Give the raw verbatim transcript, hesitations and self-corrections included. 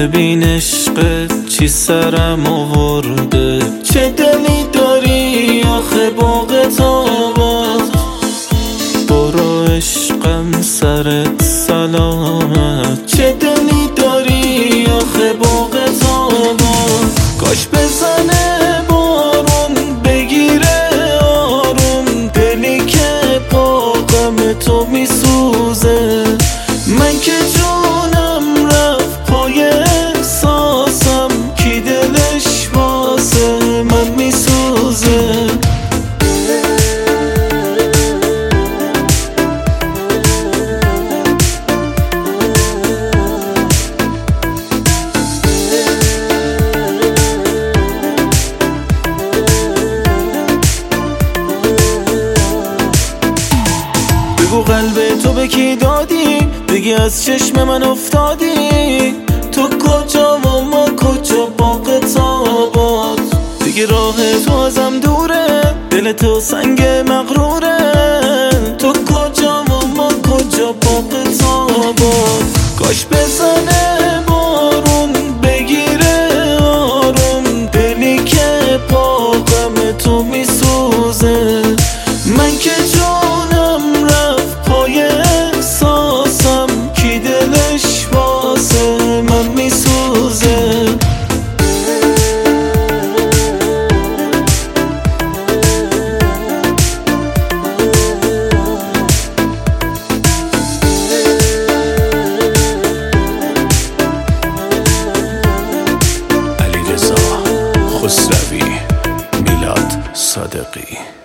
ببین عشقت چی سرم آورده، چه دلی داری آخه باغت آباد. برو عشقم سرت سلامت، چه دلی داری آخه باغت آباد. کاش بزنه بارون بگیره آروم، دلی که باغم تو میسوزه. من که جونم رفت پای احساسم، کی دلش واسه من میسوزه. بگو قلب تو به کی دادی، بگی از چشم من افتادی. تو کجا و ما کجا باغت آباد. دیگه راه تو ازم دوره، دل تو سنگ مغروره. تو کجا و ما کجا باغت آباد. کاش بزنه بارون بگیره آروم، دلی که باغم تو میسوزه. من که جونم رفت پای احساسم، کی دلش واسه من میسوزه. علیرضا خسروی، میلاد صادقی.